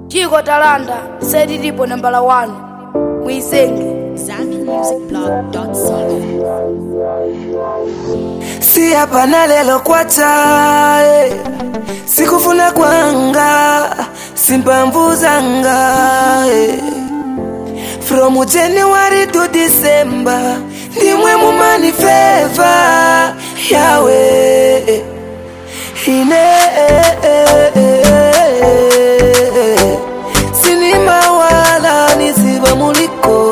Chico Talanda said it ipo number 1 Mwisenge ZakiMusicBlog.co. Si hapa na lelo kwacha sikufuna kwanga simpambuzanga From January to December ndimwe mumani favor yawe sinima wala nisiba muliko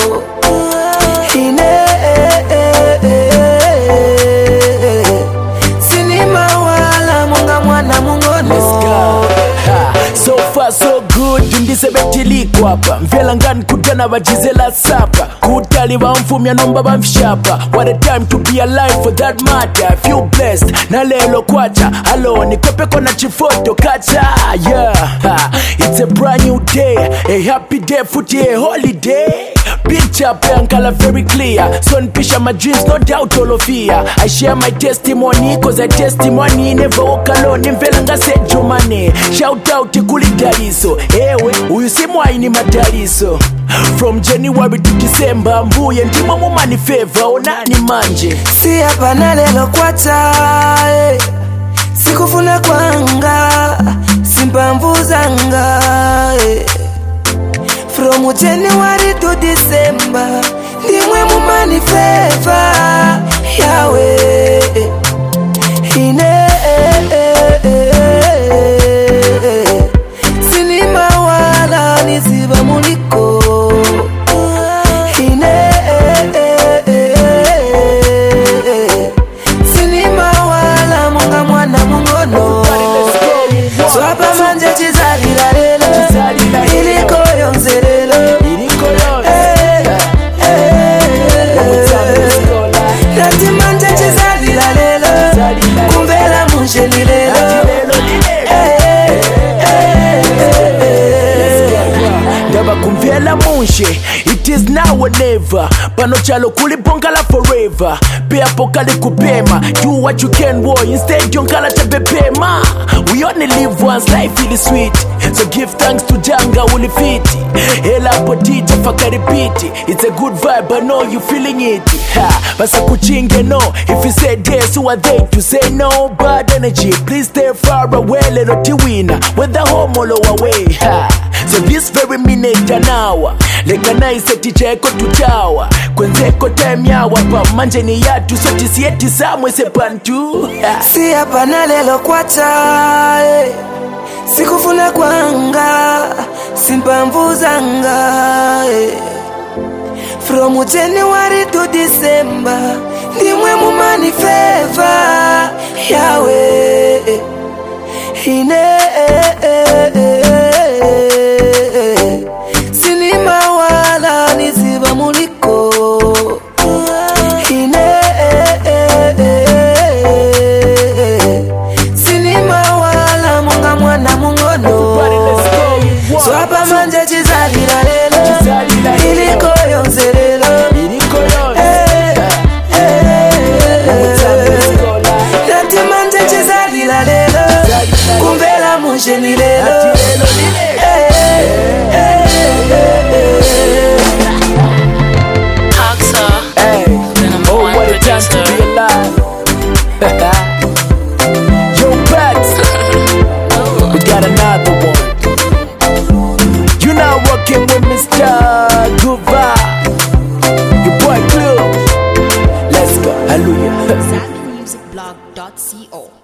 sinima wala munga mwana mungono. So far so good ndisebetiliko hapa mvela ngani kudana bajizela sapa kutali bamfumya nomba bamfishapa. What a time to be alive for that matter. Feel blessed na lelo kwacha alone kopeko na chifoto kacha. Yeah, it's a brand new day, a happy day futi a holiday. Picture pankala very clear, so npisha my dreams no doubt all of fear. I share my testimony cause a testimony never walk alone. Mvela nga said Jomane shout out kuli daliso ewe uyu simwaini madaliso. From January to December mbuye ndimo mumani favor onani manje. Si hapa na lelo kwacha sikufuna kwanga simpambuzanga From January to December ndimwe mumani favor yawe sinima wala nisiba muliko sinima wala munga mwana mungono. So hapa manje chizalila lelo iliko yonzerelo nati manje chizalila lelo kumvela munjeni lelo ndaba kumvela munshe. It is now or never. Pano chalo kulibongala forever. Pea pokali kupema. Do what you can boy. Instead yonkala tabepema. We only live once, life is sweet. So give thanks to Janga ulifiti. Ela potita fakaripiti. It's a good vibe, I know you feeling it. Ha, basa kuchinge no. If you say yes, who are they to say no? Bad energy, please stay far away. Little tiwina, with the home all away. Ha, so this very minute an hour. Leka naise ticheko tutawa kwenzeko time yawa pa manjeni yatu soti sieti samwe sepantu. Si hapa na lelo kwacha sikufuna kwanga simpambuzanga From January to December ndimwe mumani favor yawe sinima wala nisiba muliko sinima wala munga mwana mungono. So hapa manje chizalila lelo iliko yonzerelo nati manje chizalila lelo kumvela munjeni lelo Another one. You now working with Mr. Guva, your boy Clue. Let's go, hallelujah. ZakiMusicBlog.co.